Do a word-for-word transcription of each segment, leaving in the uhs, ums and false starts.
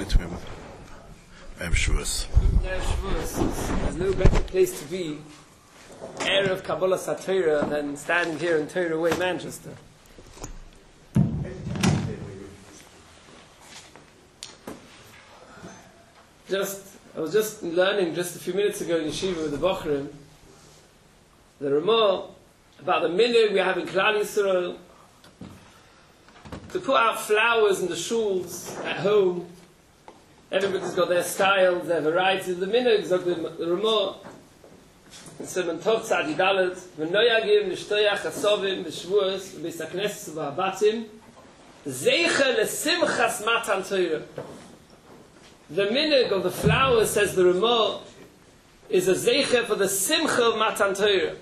between Erev Shavuos. Erev Shavuos. There's no better place to be Erev Kabbalah Satira than standing here in Torah Way, Manchester. Just, I was just learning just a few minutes ago in Yeshiva with the Bochrim, the Ramah, about the minhag we have in Klal Yisrael to put out flowers in the shuls at home. Everybody's got their styles, their varieties. The minhag, so the, the Ramah, in Simon Tov Tzadi Dalet, v'noyagim nishtoyach asovim v'shvuos v'beis hakneses v'habatim zeicha lesimchas matan Torah. The minhag of the flowers, says the Ramah, is a zeicha for the simcha of matan Torah.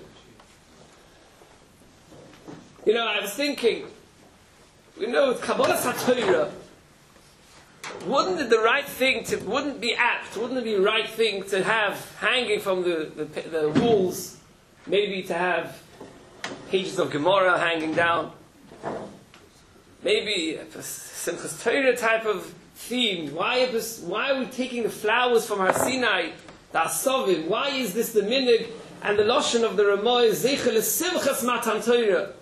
You know, I was thinking, you know, with Kabbalah Satorah, wouldn't it the right thing to, wouldn't it be apt, wouldn't it be the right thing to have hanging from the, the, the walls, maybe to have pages of Gemara hanging down, maybe a Simchas Torah type of theme. Why, why are we taking the flowers from Har Sinai, the Asovim? Why is this the minhag? And the Lashon of the Ramah is Zeichel Simchas Matan Torah.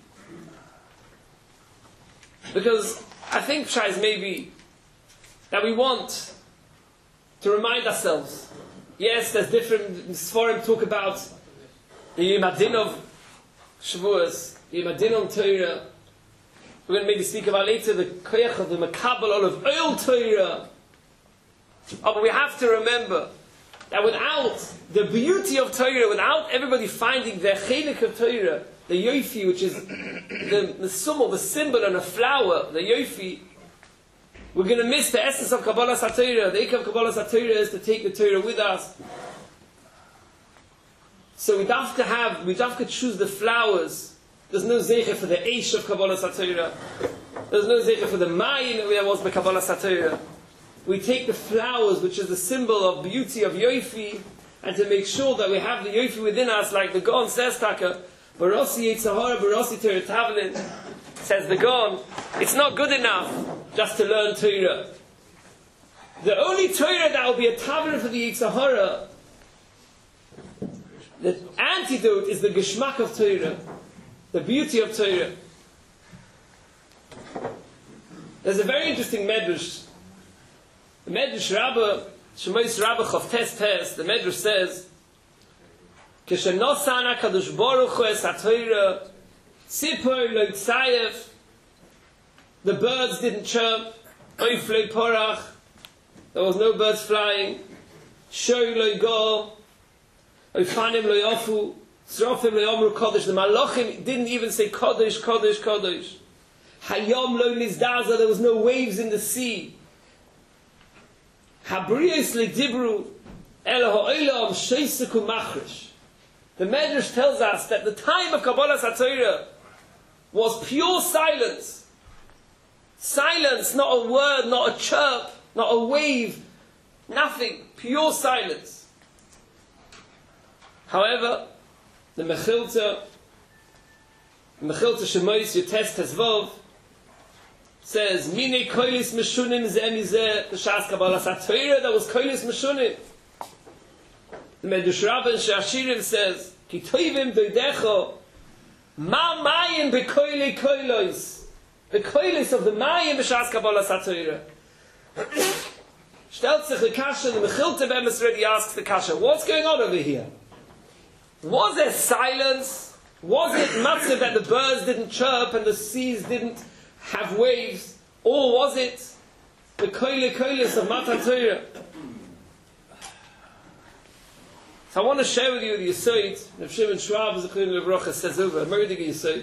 Because I think, Shais, maybe that we want to remind ourselves. Yes, there's different Sforim talk about the Yom Adin of Shavuos, the Yom Adin on Torah. We're going to maybe speak about later the Koyach of the Makabal of Oil Torah. Oh, but we have to remember that without the beauty of Torah, without everybody finding their chelik of Torah, the yofi, which is the, the symbol, the symbol on a flower, the yofi, we're going to miss the essence of Kabbalah Satorah. The Ikar of Kabbalah Satorah is to take the Torah with us. So we have to have, we have to choose the flowers. There's no zeicha for the Eish of Kabbalah Satorah. There's no zeicha for the Mayin that there was by Kabbalah Satorah. We take the flowers, which is the symbol of beauty, of yofi, and to make sure that we have the yofi within us, like the Gaon says, Taka, Barossi Yitzhahara, Barossi Torah Tavlin, says the Gaon, it's not good enough just to learn Torah. The only Torah that will be a Tavlin for the Yitzhahara, the antidote is the Geshmak of Torah, the beauty of Torah. There's a very interesting Medrash. The Medrash Rabbah, Shemois Rabbah Chav Tes Tes, the Medrash says, Keshenosana Kadosh Baruch Hu es HaTorah, Tzipor lo Tzayef, the birds didn't chirp, Oiflei Porach, there was no birds flying, Shoi lo Go, Oifanim lo Yofu, Zrofim lo Yomru Kodesh, the Malachim didn't even say Kodesh, Kodesh, Kodesh, Hayom lo Nizdaza, there was no waves in the sea, Habriyos le Dibru, Elo ha'olam sheiseku machrish. The Medrash tells us that the time of Kabbalah Satorah was pure silence. Silence, not a word, not a chirp, not a wave, nothing. Pure silence. However, the Mechilta, the Mechilta Shemois Yotes Tezvov, says, Mine koilis meshunim zeh mizeh, the Shas Kabbalah Satorah, that was koilis meshunim. The Medrash Rabbah in Shashirim says, Ki toivim doidecho, ma mayim bekoili koilos, the koilis of the mayim b'shas Kabbalah Satorah. Stellt sich the Kasha, the Mechilta Bemes already asks the Kasha, what's going on over here? Was there silence? Was it massive that the birds didn't chirp and the seas didn't have waves? Or was it the koili koilis of Matan Torah? So I want to share with you the Yesod. Rav Shimon Schwab Zechron Levrocha says over, a Merdig Yesod.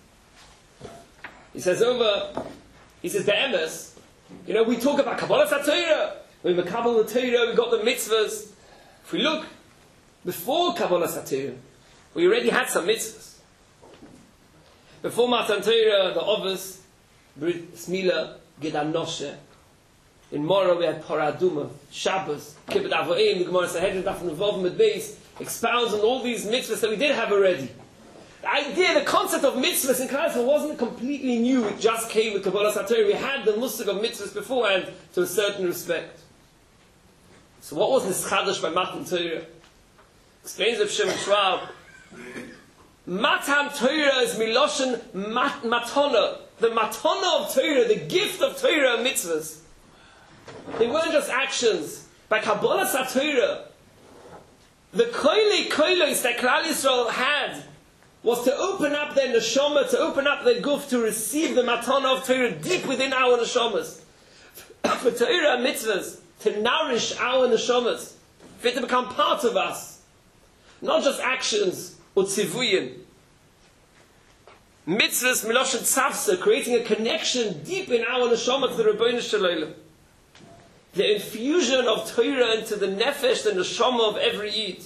He says over, he says, Be'emes, you know, we talk about Kabbalah Satorah. We have Kabbalah Torah, we got the mitzvahs. If we look, before Kabbalah Satorah, we already had some mitzvahs. Before Matan Torah, the Ovis, Brit Smila, Gedan Noshe. In Mora we had Paraduma, Shabbos, Kibbut Avoim, the Gemara Sahedrin, Daf Nevav, Med Beis, expounds on all these mitzvahs that we did have already. The idea, the concept of mitzvahs in Klal Yisrael wasn't completely new. It just came with Kabbalas HaTorah. We had the musig of mitzvahs beforehand to a certain respect. So what was nischadash by Matan Torah? Explains Reb Shimon Schwab. Matan Torah is miloshen mat, matana. The matana of Torah, the gift of Torah and mitzvahs. They weren't just actions. By Kabbalas HaTorah, the koilei koilos that Klal Yisrael had was to open up their neshama, to open up their guf, to receive the matana of Torah deep within our neshamas. For Torah and mitzvahs, to nourish our neshamas, for it to become part of us. Not just actions or tzivuyim. Mitzvahs, miloshet tzavsa, creating a connection deep in our neshama to the Rebbeinu Shalom. The infusion of Torah into the nefesh, the neshama of every Yid.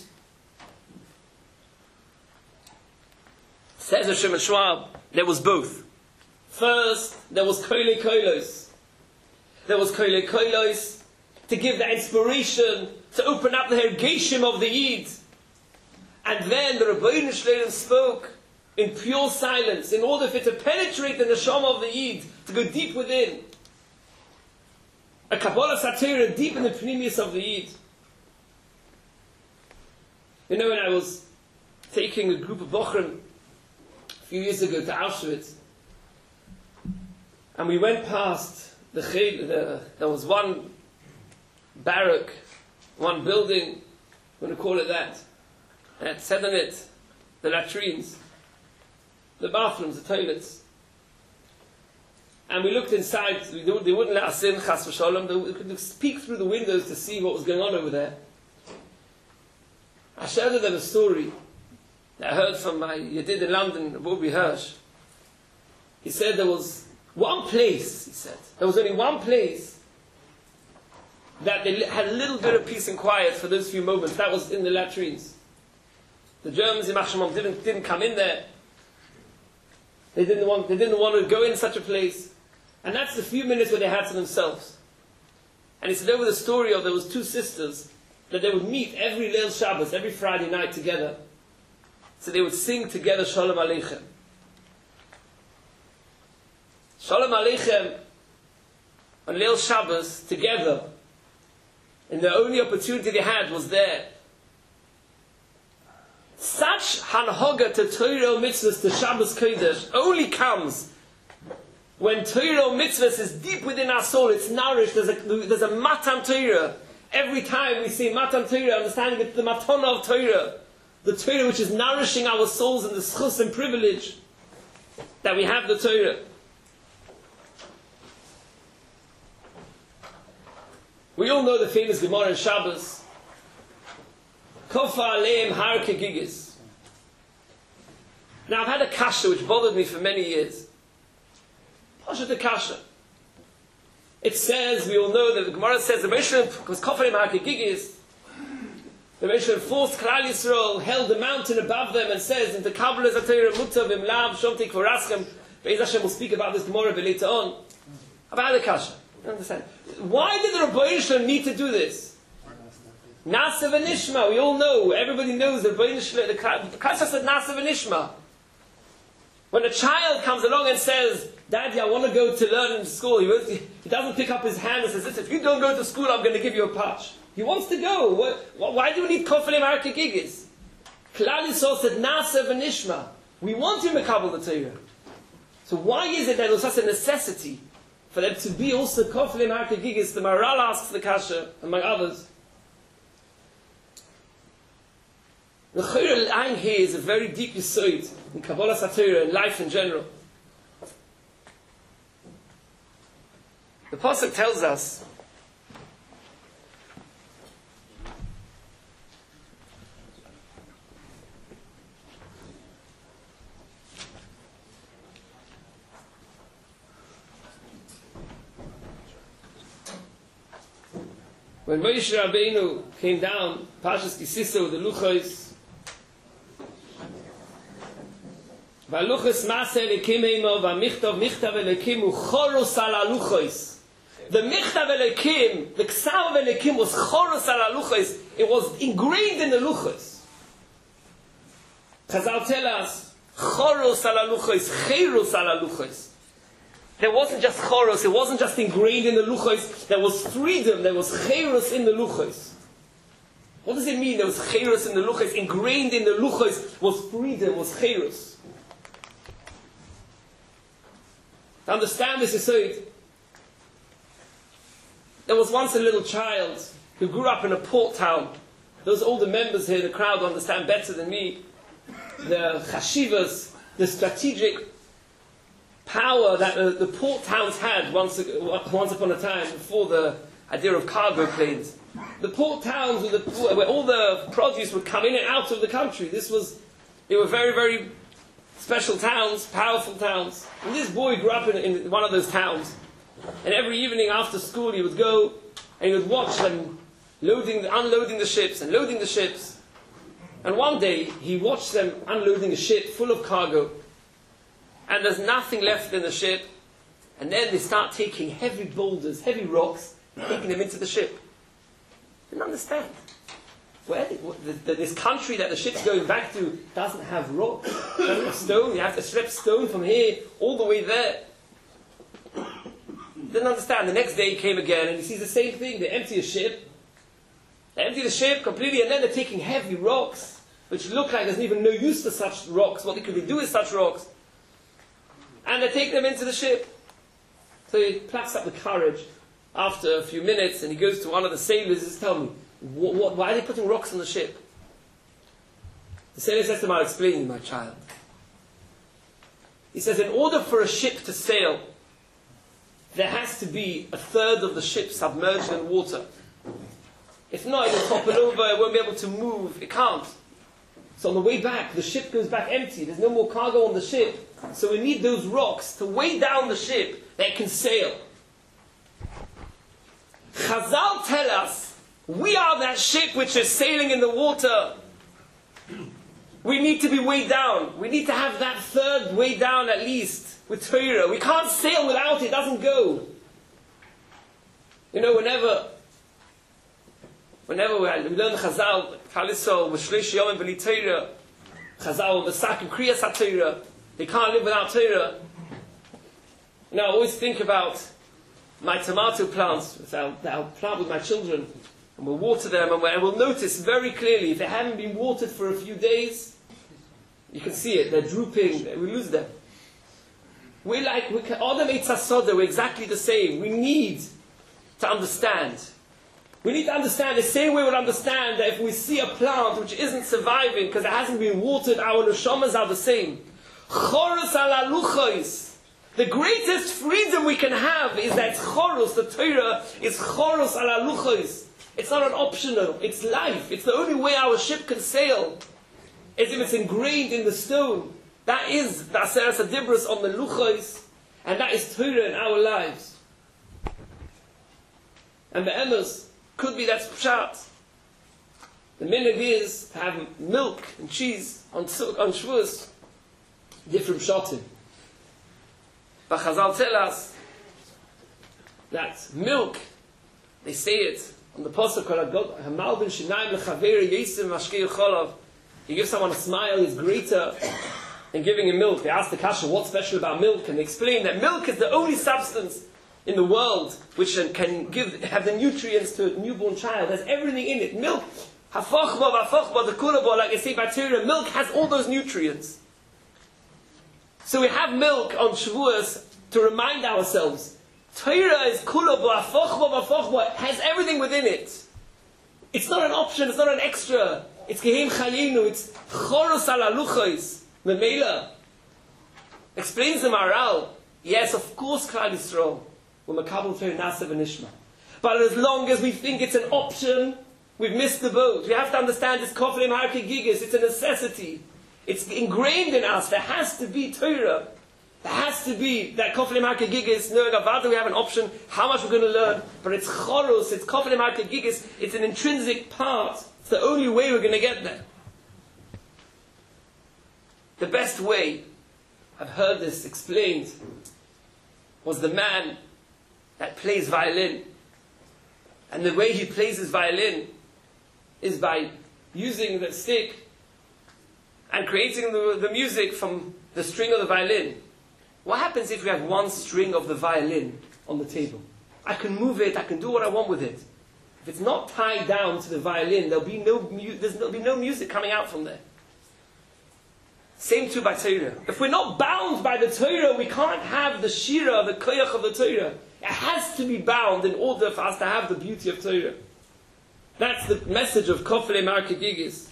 Says Shimon Schwab, there was both. First, there was koilei koilos. There was koilei koilos to give the inspiration, to open up the hergeshim of the Yid. And then the Rebbeinu Shalom spoke in pure silence, in order for it to penetrate the neshama of the Yid, to go deep within. A Kabbalas HaTorah deep in the pnimius of the Yid. You know, when I was taking a group of Bochrim a few years ago to Auschwitz, and we went past the, the there was one barrack, one building, I'm going to call it that, and it said on it, the latrines, the bathrooms, the toilets. And we looked inside, they wouldn't let us in, chas v'sholom, they could peek through the windows to see what was going on over there. I shared with them a story that I heard from my Yedid in London, Bobby Hirsch. He said there was one place, he said, there was only one place that they had a little bit of peace and quiet for those few moments. That was in the latrines. The Germans in Machshamam didn't, didn't come in there. They didn't want, they didn't want to go in such a place. And that's the few minutes where they had to themselves. And he said over the story of there was two sisters that they would meet every Leil Shabbos, every Friday night together. So they would sing together Shalom Aleichem. Shalom Aleichem on Leil Shabbos together. And the only opportunity they had was there. Such hanhoga to Torah mitzvahs, to Shabbos Kodesh, only comes when Torah mitzvahs is deep within our soul, it's nourished, there's a, there's a matan Torah. Every time we see matan Torah, understanding it, the matana of Torah, the Torah which is nourishing our souls and the schus and privilege that we have the Torah. We all know the famous Gemara in Shabbos. Kofa aleim har kegigis. Now I've had a kasha which bothered me for many years. Pasha the kasha. It says, we all know that the Gemara says the Moshe, because kofa aleim har kegigis, the Moshe forced Klal Yisrael, held the mountain above them, and says in the Kabbalah Zatayra Mutav Imlav Shomtik V'Raschem. Be'ez Hashem will speak about this Gemara later on. I've had a kasha. You understand? Why did the Rebbeinu Shalom need to do this? Nasa v'nishma, we all know, everybody knows that the Kasha said Nasa v'nishma. When a child comes along and says, Daddy, I want to go to learn in school, he, wants, he doesn't pick up his hand and says, listen, if you don't go to school, I'm going to give you a patch. He wants to go. Why, why do we need Kofalim Arkegigis? Klal Yisrael said Nasa v'nishma. We want him to Mekabel the Torah. So why is it that it was such a necessity for them to be also Kofalim Arkegigis? The Maharal asks the Kasha, among others. The Chayr al-Ain here is a very deep yesod in Kabbalah HaTorah and life in general. The Pasuk tells us when Moshe Rabbeinu came down, Pashas Kisisa with the Luchos, V'aluchos Maseh Elikim Eimo V'amichtav Michtav Elikim Uchoros Al Aluchos. The Michtav Elikim, the Ksav Elikim was Choros Al Aluchos. It was engraved in the Luchos. Chazal tell us, Choros ala luchos, cheros ala luchos. There wasn't just choros, it wasn't just ingrained in the luchos, there was freedom, there was cheros in the luchos. What does it mean there was cheros in the luchos? Ingrained in the luchos was freedom, was cheros. To understand this aside, there was once a little child who grew up in a port town. Those older members here in the crowd understand better than me the chashivas, the strategic power that uh, the port towns had once, once upon a time before the idea of cargo planes. The port towns were the, where all the produce would come in and out of the country. This was, they were very, very special towns, powerful towns. And this boy grew up in, in one of those towns. And every evening after school he would go and he would watch them loading, unloading the ships and loading the ships. And one day he watched them unloading a ship full of cargo. And there's nothing left in the ship. And then they start taking heavy boulders, heavy rocks, taking them into the ship. Didn't understand. Where did, what, the, the, this country that the ship's going back to doesn't have rocks, doesn't have stone. You have to schlep stone from here all the way there. Didn't understand. The next day he came again and he sees the same thing. They empty a ship. They empty the ship completely and then they're taking heavy rocks, which look like there's even no use for such rocks. What they could do with such rocks. And they take them into the ship. So he plucks up the courage after a few minutes and he goes to one of the sailors and says, tell me, what, what, why are they putting rocks on the ship? The sailor says to him, I'll explain you, my child. He says, in order for a ship to sail, there has to be a third of the ship submerged in water. If not, it will topple over, it won't be able to move, it can't. So on the way back, the ship goes back empty, there's no more cargo on the ship. So we need those rocks to weigh down the ship that it can sail. Chazal tell us, we are that ship which is sailing in the water. We need to be weighed down. We need to have that third weighed down at least with Torah. We can't sail without it, it doesn't go. You know, whenever whenever we learn Chazal, Chalisol, V'shleish Yomim B'li Torah, Chazal, V'sak and Kriyas HaTorah, they can't live without Torah. You know, I always think about my tomato plants that I'll, that I'll plant with my children, and we'll water them, and we'll notice very clearly if they haven't been watered for a few days, you can see it, they're drooping, we lose them. We're like, we can, Adam Eitz HaSodah, we're exactly the same. We need to understand. We need to understand the same way we'll understand that if we see a plant which isn't surviving because it hasn't been watered, our neshamas are the same. Choros ala luchos. The greatest freedom we can have is that choros, the Torah, is choros ala luchos. It's not an optional, it's life. It's the only way our ship can sail. As if it's ingrained in the stone. That is the Aseres HaDibros on the luchos, and that is Torah in our lives. And the Emmers, could be that's pshat. The minhag is to have milk and cheese on, on Shavuos, different pshatim. But Chazal tell us that milk, they say it on the pasuk Hamal ben Shinaim lechaver Yisem mashkei cholav. You give someone a smile is greater than giving him milk. They ask the kasha, what's special about milk? And they explain that milk is the only substance in the world which can give, have the nutrients to a newborn child. There's everything in it. Milk, hafachba, vafachba, the kulaba, like they say by Torah, milk has all those nutrients. So we have milk on Shavuos to remind ourselves. Torah is kulaba, vafachba, vafachba, has everything within it. It's not an option, it's not an extra. It's gehem chayenu, it's choros ala luchos, memela. Explains the Maharal, yes, of course, Klal Yisrael, we're makabel Torah nasa v'nishma. But as long as we think it's an option, we've missed the boat. We have to understand this koflim harke gigas, it's a necessity. It's ingrained in us, there has to be Torah. There has to be that koflim harke gigas, no gavada, we have an option, how much we're going to learn, but it's choros, it's koflim harke gigas, it's an intrinsic part. It's the only way we're going to get there. The best way, I've heard this explained, was the man that plays violin. And the way he plays his violin is by using the stick and creating the, the music from the string of the violin. What happens if we have one string of the violin on the table? I can move it, I can do what I want with it. If it's not tied down to the violin, there'll be no, mu- there'll be no music coming out from there. Same too by Torah. If we're not bound by the Torah, we can't have the shira, the koyach of the Torah. It has to be bound in order for us to have the beauty of Torah. That's the message of Kofle Markegigis.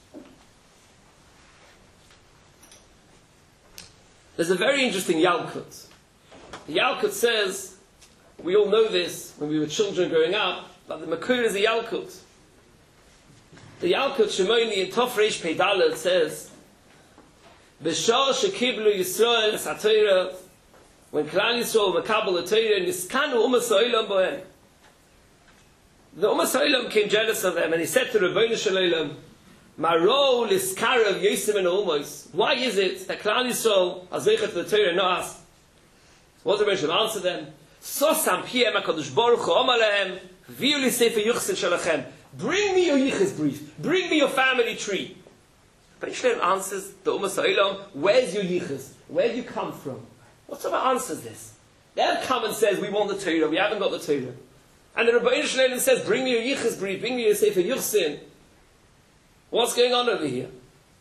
There's a very interesting Yalkut. The Yalkut says, we all know this when we were children growing up, but the Makur is a Yalkut. The Yalkut Shemoni in Tov Reish Pei Dalet says, B'shah shekiblu Yisrael es ha-Torah, when Klal Yisrael makabel the Torah, niskanu umas ha'olam bohem. The umas ha'olam came jealous of them, and he said to Rebbeinu Shalom, Maro liskarav Yosem and Olmos. Why is it that Klal Yisrael are zeichet to the Torah and not us? What did the Rebbe answer them? Sosam piem HaKadosh Baruch Hu Omar lehem, viu li sefer yuchsin shalachem. Bring me your yichus brief. Bring me your family tree. But Yisrael answers the Umas Ha'olam, where's your yichus? Where do you come from? What sort of answer is this? They have come and says, we want the Torah, we haven't got the Torah. And the Rebbeinu Shalom says, bring me your yichus brief, bring me your sefer yuchsin. What's going on over here?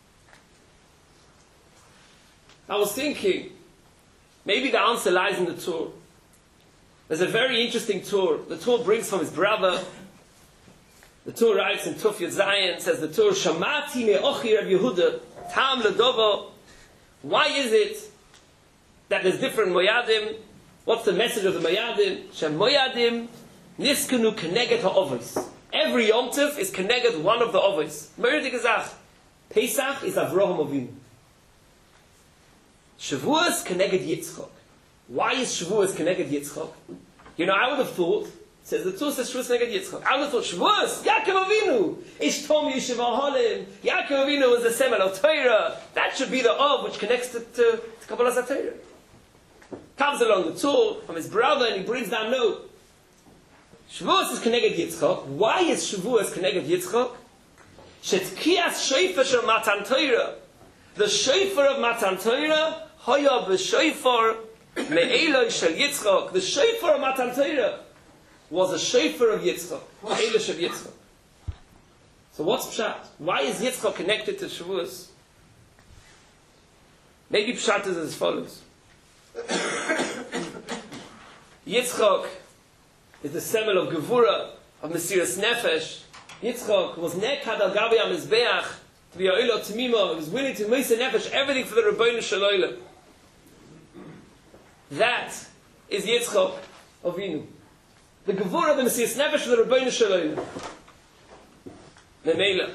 I was thinking, maybe the answer lies in the Torah. There's a very interesting Torah. The Torah brings from his brother. The Torah writes in Tuf Yud Zayin, says the Torah, Shamati me'ochi Rav Yehuda, Tam ledovo. Why is it that there's different moyadim? What's the message of the moyadim? Shem moyadim niskenu keneget ha'ovos. Every Yom Tov is connected one of the ovos. Merdi Gezach. Pesach is Avraham Avinu. Shavuos connected Yitzchak. Why is Shavuos connected Yitzchak? You know, I would have thought, says the Torah says Shavuos connected Yitzchak. I would have thought Shavuos, Yaakov Avinu, Ish Tom Yishuv Halim. Yaakov Avinu is the Semel of Torah. That should be the Ov which connects to, to, to Kabbalah Torah. Comes along the Torah from his brother and he brings down note. Shavuos is connected Yitzchak. Why is Shavuos connected Yitzchak? Shetkiyas shofar shel Matan Torah. The shofar of Matan Torah, hoya b'shofar me'eloi shel Yitzchak. The shofar of Matan Torah was a shofar of Yitzchak. Me'eloi of Yitzchak. So what's Pshat? Why is Yitzchak connected to Shavuos? Maybe Pshat is as follows. Yitzchak is the semel of Gevura, of Mesiras Nefesh. Yitzchak was nekad al gabi HaMizbeach to be a Oilo T'mima. He was willing to Mesiras Nefesh, everything for the Rebbeinu Shalom. That is Yitzchak Avinu. The Gevura, the Mesiras Nefesh for the Rebbeinu Shalom. Memela.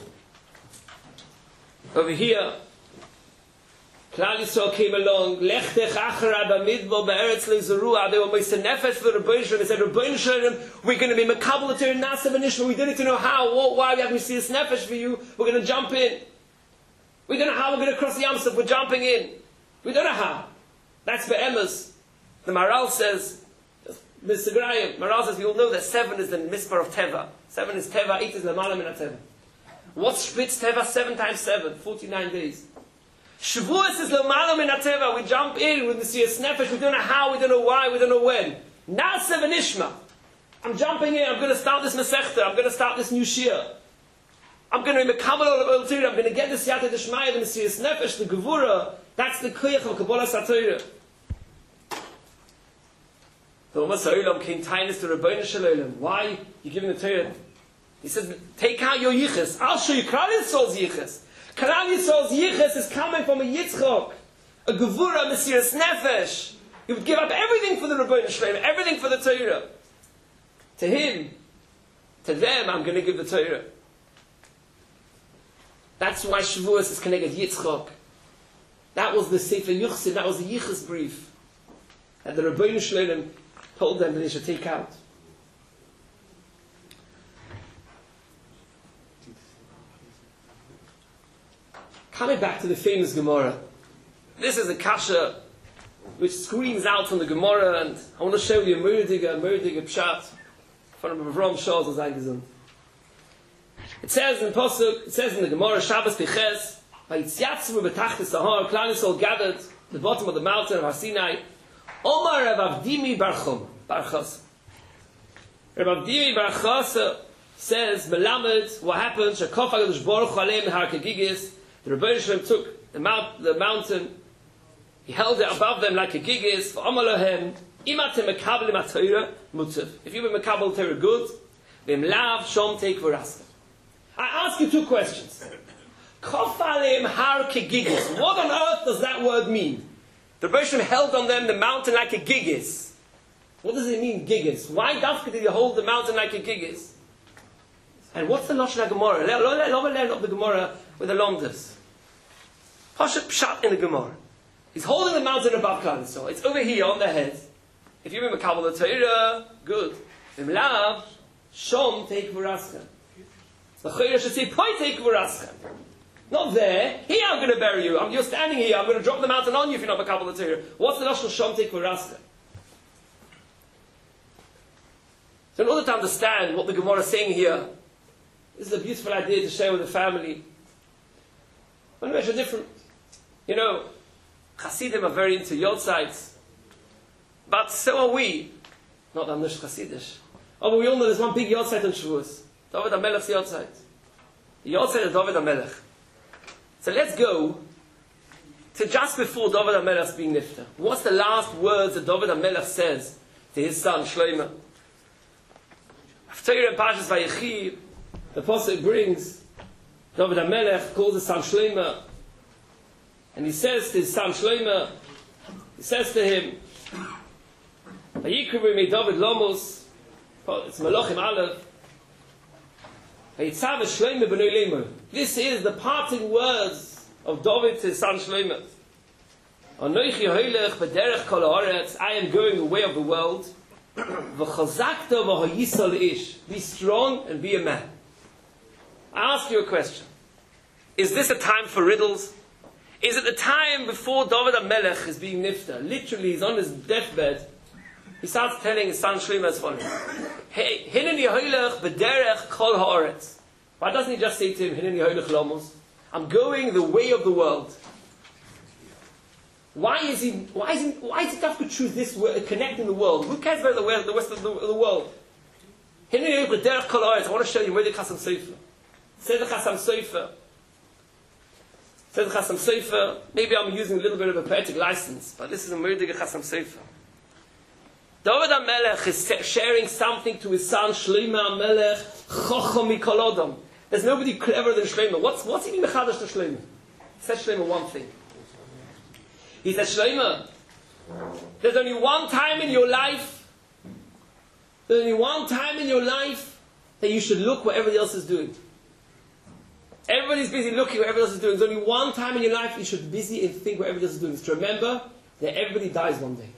Over here, Klal Yisrael came along. Lechtech achara b'midbar be'eretz le'zerua. They were Mesiras Nefesh for the Rebbeinu Shalom. They said, Rebbeinu Shalom, we're going to be Mekabel Torah Nasav and Ishma. We didn't know how, what, why we have Mesiras Nefesh for you. We're going to jump in. We don't know how we're going to cross the Yam Suf. We're jumping in. We don't know how. That's Be'emes. The Maral says, Mister Graham, Maral says, we all know that seven is the Mispar of Teva. Seven is Teva, eight is Lamala Min HaTeva. What's Spitz Teva? Seven times seven, forty-nine days. Shavuos is Lamala Min HaTeva. We jump in with Mesiras Nefesh. We don't know how, we don't know why, we don't know when. Now seven Ishma. I'm jumping in. I'm going to start this Masechta. I'm going to start this new Shia. I'm going to be Mekabel Ol Torah. I'm going to get this Yata Deshmaya, the Mesiras Nefesh, the Gevura. That's the Koyach of Kabbalah Torah. The Umas Ha'olam came tinus to Rebbeinu Shalom. Why? You're giving the Torah. He says, take out your yichus. I'll show you Klal Yisrael's yichus. Klal Yisrael's yichus is coming from a Yitzchak, a Gevura, Mesiras Nefesh. He would give up everything for the Rebbeinu Shalom, everything for the Torah. To him, to them, I'm going to give the Torah. That's why Shavuos is connected Yitzchak. That was the Sefer Yuchsin, that was the Yichus brief that the Rebbeinu Shalom told them that they should take out. Coming back to the famous Gemara. This is a kasha which screams out from the Gemara, and I want to show you a Merdiga, a Merdiga Pshat from Avram Shal Zayizun. It says in Pasuk, it says in the Gemara, Shabbos Tiches, Vayitziatzvu betachtes Sahar, Klal Yisrael gathered at the bottom of the mountain of Har Sinai. Omar Rav Avdimi Bar Chum, Bar Chos. Rav Avdimi Bar Chos says, Melamed, what happened? Shekof HaKadosh Baruch Hu Aleim Har Kegigis. The Rebbeinu Shalom took the, mount, the mountain, he held it above them like a gigis. V'Omar Lohem, Imatem Mekabel Matayra Mutzav. If you were Mekabel Torah, good. V'Im Lav Shom Take V'Raska. I ask you two questions. Kof Aleim Har Kegigis. What on earth does that word mean? The Rebbeinu held on them the mountain like a gigis. What does it mean, gigis? Why dafka did you hold the mountain like a gigis? And what's the Lashon HaGemara? Let me learn the Gemara with the Lomdas. Pashat Pshat in the Gemara. He's holding the mountain above Klal Yisrael. It's over here on the head. If you remember Kabbalah Torah, good. V'mlav, Shom take V'raska. The Chayra should say, Poi take V'raska. Not there. Here I'm going to bury you. I'm, you're standing here. I'm going to drop the mountain on you if you're not Kabbalah Torah. What's the Lashon Shom take V'raska? So in order to understand what the Gemara is saying here, this is a beautiful idea to share with the family. I want to measure different. You know, Hasidim are very into Yortzites, but so are we. Not that I'm not Hasidish. Oh, but we all know there's one big Yortzeit on Shavuos. David HaMelech's Yortzeit. The Yortzeit of David HaMelech. So let's go to just before David HaMelech's being nifter. What's the last words that David HaMelech says to his son Shlomo? After in Parshas Vayechi, the Pasuk brings David HaMelech calls his son Shlomo, and he says to his son Shlomo, he says to him, Vayikru me David Lomos, it's Malachim Aleph, Vayitzav Shlomo b'nei Lemo. This is the parting words of David to his son Shlomo. Anochi hoilech b'derech kol haaretz, I am going the way of the world. V'chazakta v'hayisal ish. Be strong and be a man. I ask you a question. Is this a time for riddles? Is it the time before David HaMelech is being nifter? Literally, he's on his deathbed. He starts telling his son Shlomo as follows. Hey, Hineni hoilech b'derech kol haaretz. Why doesn't he just say to him, Hineni hoilech lomos? I'm going the way of the world. Why is he? Why is he? Why is it tough to choose this word, connecting the world? Who cares about the way, the rest of the, the world? Hineni hoilech b'derech kol haaretz. I want to show you where the Chasam Sofer. Says the Chasam Sofer. Says the Chasam Sofer. Maybe I'm using a little bit of a poetic license, but this is a Murdig Chasam Sofer. David HaMelech is sharing something to his son Shlomo HaMelech, Chochom Mikol Adam. There's nobody cleverer than Shlomo. What's what's he mean mechadash to Shlomo? He says Shlomo one thing. He says, Shlomo, there's only one time in your life, there's only one time in your life that you should look what everybody else is doing. Everybody's busy looking what everybody else is doing. There's only one time in your life you should be busy and think what everybody else is doing. It's to remember that everybody dies one day.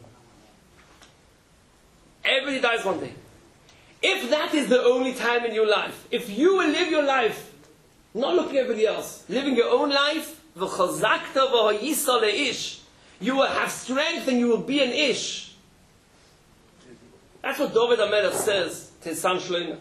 Everybody dies one day. If that is the only time in your life, if you will live your life not looking at everybody else, living your own life, v'chazakta v'hayisa le'ish, you will have strength and you will be an ish. That's what David HaMelech says to his son Shlomo.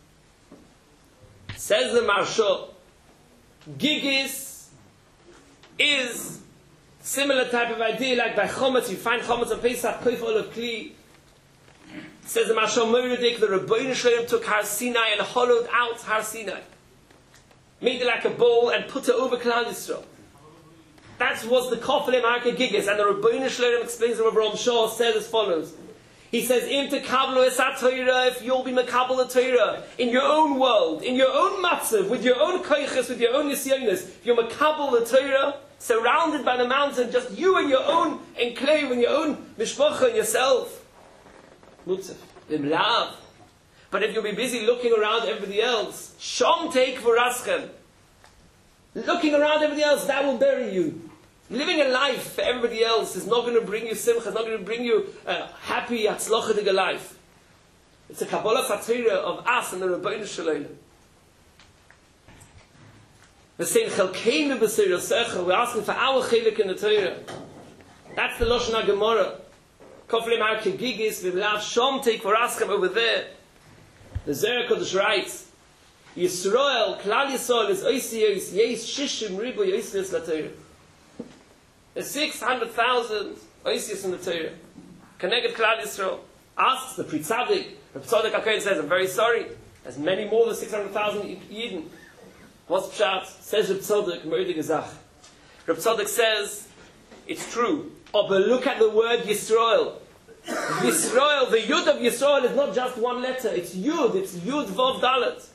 Says the Maharsha, Gigis is similar type of idea like by Chometz. You find Chometz on Pesach, Koif Olav Kli. Says the Maharsha Moeredik, the Rebbeinu Shalom took Har Sinai and hollowed out Har Sinai. Made it like a bowl and put it over Klal Yisrael. That was the Kofelim Harke Gigis. And the Rebbeinu Shalom explains the Ram Shah says as follows. He says, Im tekablu es ha-Torah, if you'll be mekabel the Torah, in your own world, in your own matzav, with your own koiches, with your own nisyonis, if you're mekabel the Torah, surrounded by the mountain, just you and your own enclave, and your own mishpacha and yourself. Mutzav. Imlav. But if you'll be busy looking around everybody else, shom teik v'raschem. Looking around everybody else, that will bury you. Living a life for everybody else is not going to bring you simcha, it's not going to bring you a happy, atzlochadig life. It's a Kabbalah Satira of us and the Rebbeinu Shalom. We're saying, Chelkeinu b'Seir Yosecha, we're asking for our chelik in the Torah. That's the Lashon HaGemara. Koflim Harke Gigis, V'mlav Shom Teik V'raschem over there. The Zohar Kodesh writes, Yisrael, Klal Yisrael is Oisiyos, Yeis Shishim Ribu Oisiyos La Torah. There's six hundred thousand Oisiyos in the Torah. Connected Klal Yisrael. Asks the Pri Tzadik. The Tzaddik HaKohen says, I'm very sorry. There's many more than six hundred thousand Yidden. What's Pshat? Says Reb Tzaddik, Moedige Zach. Reb Tzaddik says, it's true. Oh, but look at the word Yisrael. Yisrael, the Yud of Yisrael is not just one letter. It's Yud. It's Yud Vav Dalet.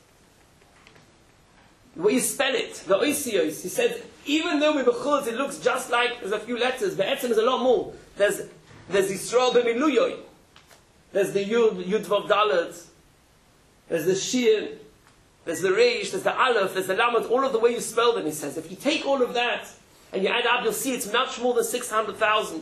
What you spell it, the Oisiyos. He said, even though with the Chutz it looks just like there's a few letters, the Etzem is a lot more. There's there's Yisrael b'miluyoy. There's the Yud, Yud Vav Dalet. There's the Shin. There's the Reish. There's the Aleph. There's the Lamed. All of the way you spell them, he says. If you take all of that and you add up, you'll see it's much more than six hundred thousand.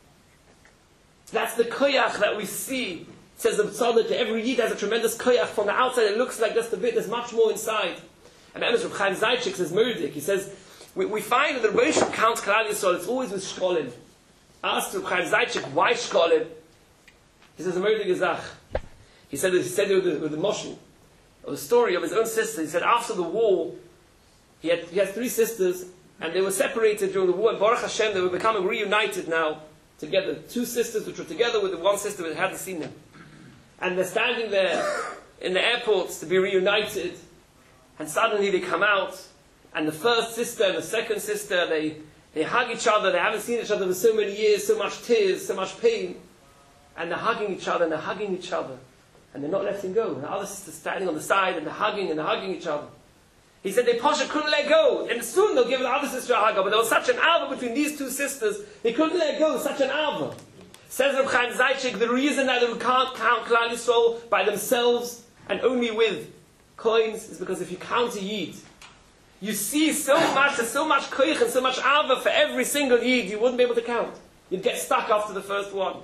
That's the koyach that we see. It says the Tzaddik, every Yid has a tremendous koyach. From the outside it looks like just a bit. There's much more inside. And the Emes Reb Chaim Zaychik says Murdik. He says, we, we find that the Rebbe Yisrael counts Klal Yisrael, it's always with Shkolim. Asked Reb Chaim Zaychik, why Shkolim? He says, Murdik Gezach. He said, he said it with the, with the Moshel, of the story of his own sister. He said, after the war, he had, he had three sisters, and they were separated during the war, and Baruch Hashem, they were becoming reunited now, together. Two sisters which were together with the one sister who hadn't seen them. And they're standing there in the airports to be reunited, and suddenly they come out, and the first sister and the second sister, they, they hug each other. They haven't seen each other for so many years, so much tears, so much pain. And they're hugging each other, and they're hugging each other. And they're not letting go. And the other sister's standing on the side, and they're hugging, and they're hugging each other. He said they Pasha couldn't let go. And soon they'll give the other sister a hug. But there was such an ava between these two sisters, they couldn't let go, such an ava. Says Reb Chaim Zaychik, the reason that they can't count Klal Yisrael by themselves, and only with coins, is because if you count a Yid, you see so much, there's so much koich and so much ava for every single Yid, you wouldn't be able to count. You'd get stuck after the first one.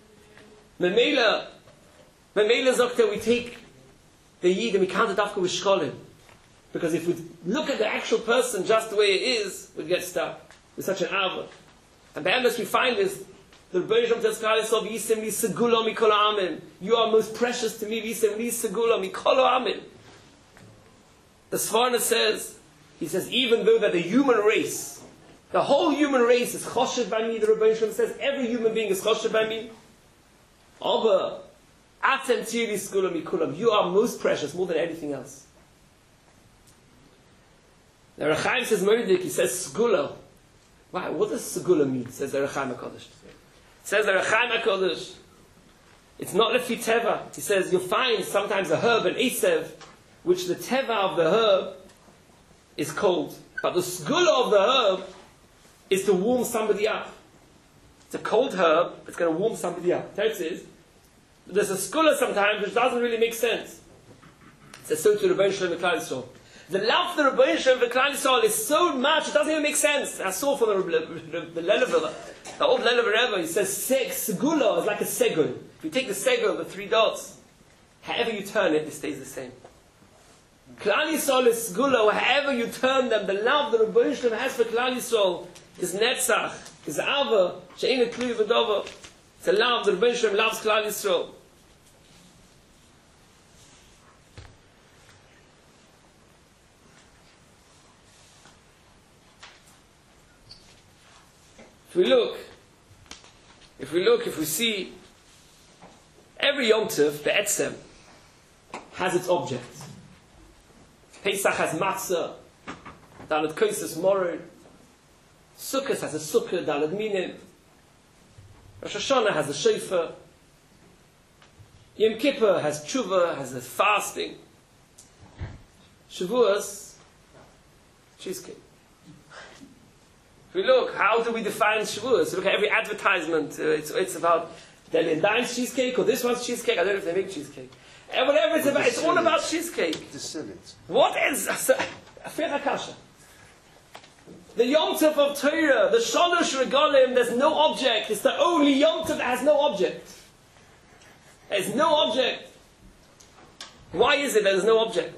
Memela, Memela Zokta, we take the Yid and we count it after with Shkolim. Because if we look at the actual person just the way it is, we'd get stuck with such an ava. And the endless we find is, the Rebbe Yisrael tells Klal Yisrael, V'yisem li segula mikol ha'amim. You are most precious to me, V'yisem li segula mikol ha'amim. The Svarna says, he says, even though that the human race, the whole human race is choshev by me, the Rebbe Yisrael says, every human being is choshev by me. Aber, atem tiri segula mikulam. You are most precious, more than anything else. The Rechaim says, Murdik, he says, segula. Wow, what does segula mean? Says the Rechaim HaKodesh. Says the Rechaim HaKodesh, it's not lefi teva. He says, you'll find sometimes a herb, an esev, which the teva of the herb is cold. But the segula of the herb is to warm somebody up. It's a cold herb, it's going to warm somebody up. Teretz is, there's a segula sometimes which doesn't really make sense. It says so to the Rebbe Yisrael Klal Yisrael. The love for the Rebbe Yisrael Klal Yisrael is so much, it doesn't even make sense. I saw from the, the, the, the Lelever, the old Lelever Rebbe, he says segula is like a segul. If you take the segul, the three dots, however you turn it, it stays the same. Klal Yisrael is segula, however you turn them, the love that the Rebbe Yisrael has for Klal Yisrael is netzach, is ava, she'ein tluy v'dova. It's a love that the Rebbe Yisrael loves Klal Yisrael. If we look, if we look, if we see, every Yom Tov, the Etzem, has its object. Pesach has matzah, Dalet Koises Morod. Sukkot has a sukkah, Dalet Minim. Rosh Hashanah has a shofar. Yom Kippur has tshuva, has a fasting. Shavuos, cheesecake. If we look, how do we define Shavuos? Look at every advertisement. Uh, it's, it's about Deli and Dine's cheesecake, or this one's cheesecake. I don't know if they make cheesecake. And whatever it's about, it's all about cheesecake. What is Afir HaKasha? The Yom Tov of Torah, the Shalosh Regalim, there's no object. It's the only Yom Tov that has no object. There's no object. Why is it that there's no object?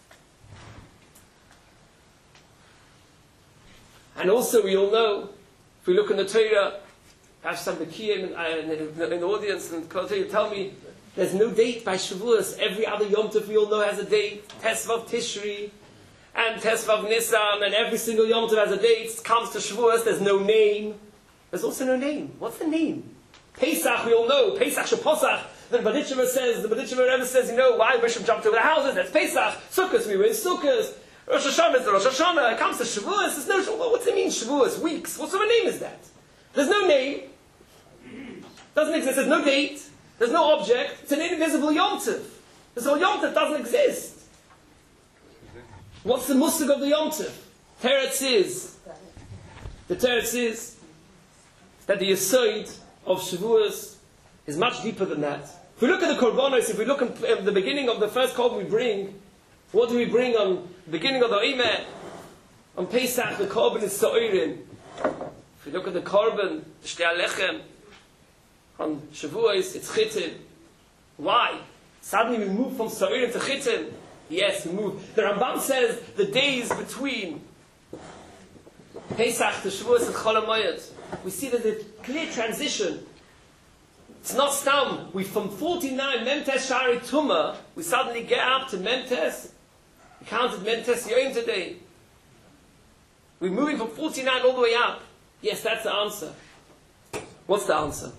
And also, we all know, if we look in the Torah, I have some Bekiyim in, in, in the audience, and tell me, There's no date by Shavuos. Every other Yom Tov we all know has a date. Tesvav Tishri and Tesvav Nisan, and every single Yom Tov has a date. It comes to Shavuos, there's no name. There's also no name. What's the name? Pesach, we all know. Pesach Shaposach. The Baditchever says, the Baditchever ever says, you know, why Bishop jumped over the houses? That's Pesach. Sukkot, we were in Sukkot. Rosh Hashanah is the Rosh Hashanah. It comes to Shavuos. There's no Shavuos. What's it mean, Shavuos? Weeks. What sort of name is that? There's no name. Doesn't exist. There's no date. There's no object. It's an invisible Yom Tov. This whole Yom Tov doesn't exist. What's the musig of the Yom Tov? Teretz is. The Teretz is that the Yesod of Shavuos is much deeper than that. If we look at the Korbanos, if we look at the beginning of the first Korban we bring, what do we bring on the beginning of the Omer? On Pesach, the Korban is Sa'orin. If we look at the Korban, Shtei Alechem, on Shavuos, it's Chitin. Why? Suddenly we move from Sa'orin to Chitin. Yes, we move. The Rambam says the days between Pesach to Shavuos and Chol HaMoed, we see that the clear transition. It's not stam. We from forty-nine Memtes Shari Tumah, we suddenly get up to Memtes. We counted Memtes Yoim today. We're moving from forty-nine all the way up. Yes, that's the answer. What's the answer?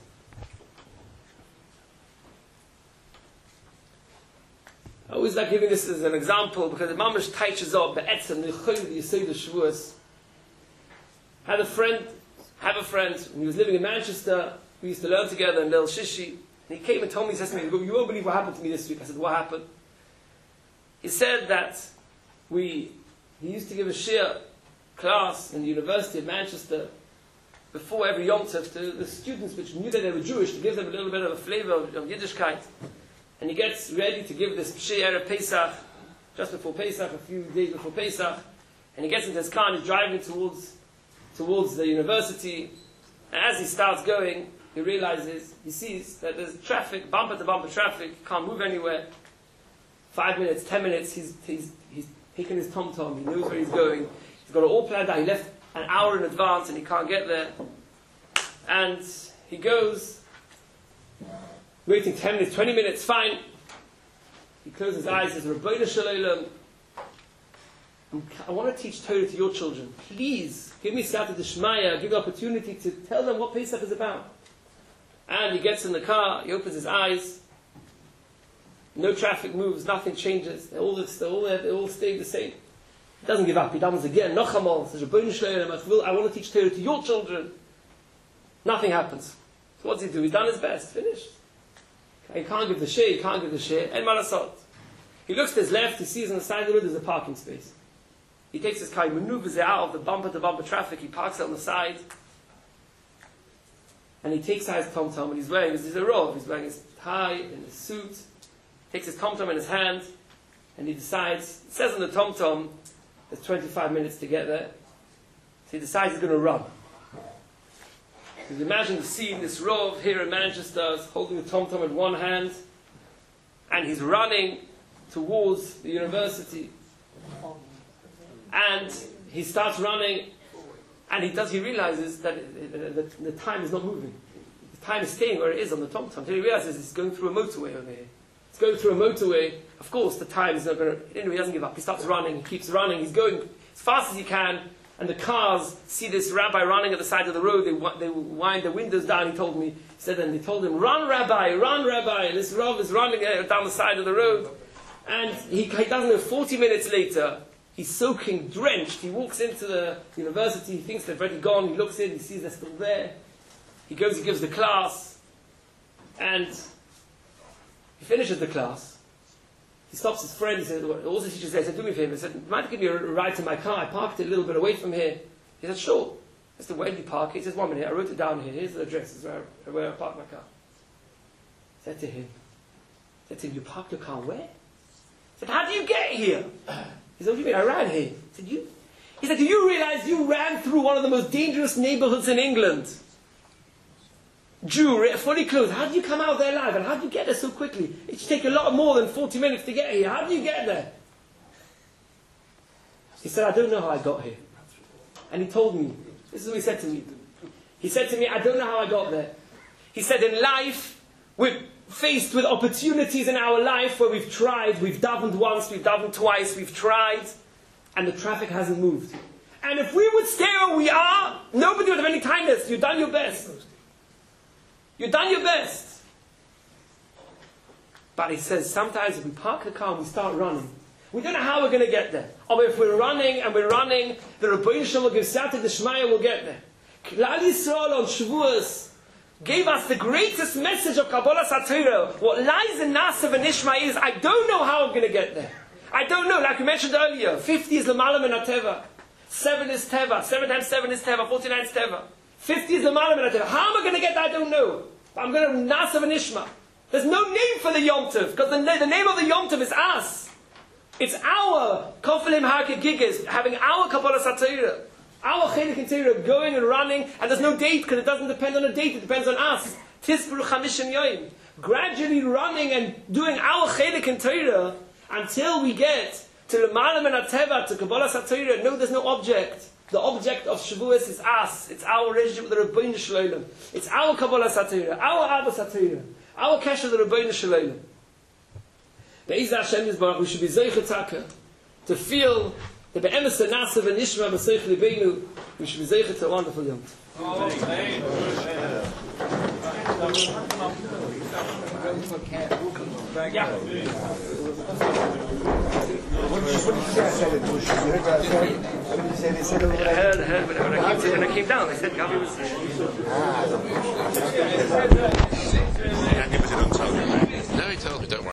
I always like giving this as an example because the mamash teaches up the etzem, the chayv, the yesod of Shavuos. Had a friend, have a friend, when he was living in Manchester. We used to learn together in Leil Shishi. And he came and told me, he says to me, you won't believe what happened to me this week. I said, what happened? He said that we, he used to give a shir class in the University of Manchester before every Yom Tov to the students which knew that they were Jewish, to give them a little bit of a flavor of, of Yiddishkeit. And he gets ready to give this shir Erev Pesach, just before Pesach, a few days before Pesach. And he gets into his car and he's driving towards, towards the university. And as he starts going, he realizes, he sees that there's traffic, bumper to bumper traffic, he can't move anywhere. Five minutes, ten minutes, he's, he's, he's taken his tom-tom, he knows where he's going. He's got it all planned out, he left an hour in advance and he can't get there. And he goes, waiting ten minutes, twenty minutes, fine. He closes his eyes, says, Rabbeinu Shalom, I want to teach Torah to your children. Please, give me Siyata D'Shmaya, give me the opportunity to tell them what Pesach is about. And he gets in the car, he opens his eyes, no traffic moves, nothing changes, they're all, they're all, they all stay the same. He doesn't give up, he does again, Nochamal, says, Rabbeinu Shalom, I want to teach Torah to your children. Nothing happens. So what does he do? He's done his best, finished. He can't give the share, he can't give the share, and Malasot. He looks to his left, he sees on the side of the road there's a parking space. He takes his car, he maneuvers it out of the bumper-to-bumper traffic, he parks it on the side, and he takes out his tom-tom, and he's wearing, he's a robe, he's wearing his tie and his suit, takes his tom-tom in his hand, and he decides, it says on the tom-tom, there's twenty-five minutes to get there, so he decides he's going to run. So you imagine the scene, this robe here in Manchester, holding the tom-tom in one hand, and he's running towards the university. And he starts running, and he does. He realizes that the, the time is not moving. The time is staying where it is on the tom-tom. Until he realizes he's going through a motorway over here. He's going through a motorway. Of course, the time is not going to. Anyway, he doesn't give up. He starts running. He keeps running. He's going as fast as he can. And the cars see this rabbi running at the side of the road. They they wind the windows down. He told me. He said, and they told him, "Run, Rabbi! Run, Rabbi!" And this rabbi is running down the side of the road. And he, he doesn't know. Forty minutes later, he's soaking, drenched. He walks into the university. He thinks they've already gone. He looks in. He sees they're still there. He goes. He gives the class, and he finishes the class. He stops his friend. He said, all the teachers there said, do me a favor. He said, might give me a ride to my car? I parked it a little bit away from here. He said, sure. I said, where did you park it? He says, one minute. I wrote it down here. Here's the address. This is where I, where I parked my car. I said to him, I said to him, you parked your car where? I said, how do you get here? He said, what do you mean? I ran here. I said, you? He said, do you realize you ran through one of the most dangerous neighborhoods in England? Jew, fully clothed. How did you come out there alive? And how did you get there so quickly? It should take a lot more than forty minutes to get here. How did you get there? He said, I don't know how I got here. And he told me, this is what he said to me. He said to me, I don't know how I got there. He said, in life, we're faced with opportunities in our life where we've tried, we've davened once, we've davened twice, we've tried, and the traffic hasn't moved. And if we would stay where we are, nobody would have any kindness. You've done your best. You've done your best. But he says, sometimes if we park the car and we start running, we don't know how we're going to get there. Or if we're running and we're running, the Rebbeinu Shalom will give Siyata D'Shmaya, we'll get there. Klal Yisrael on Shavuos gave us the greatest message of Kabbalah Satira. What lies in Nasa and Ishma is, I don't know how I'm going to get there. I don't know, like we mentioned earlier, fifty is L'malam and Ateva. seven is Teva. seven times seven is Teva. forty-nine is Teva. fifty is L'malam and Ateva. How am I going to get there? I don't know. But I'm going to Nasa and Ishma. There's no name for the Yom Tov, because the, the name of the Yom Tov is us. It's our Kofilim Harke Gigas, having our Kabbalah Satira. Our Chelik and Torah going and running, and there's no date because it doesn't depend on a date, it depends on us. Tisburu Chamishim Yoim. Gradually running and doing our Chelik and Torah until we get to L'malam and Ateva, to Kabbalah Satira. No, there's no object. The object of Shavuos is us. It's our relationship with the Rebbeinu Shalom. It's our Kabbalah Satira, our Abba Satira, our Kesher with the Rebbeinu Shalom. Be'ez Hashem Yisbarach, we should be Zeicha Taka to feel the be'emes nasa v'nishma b'seich libeinu, we should be zeichet to a wonderful Yom Tov. Yeah. I heard, I heard, when I came, when I came down, they said Gabi was... Yeah, but you don't tell me, right? No, he told me, don't worry.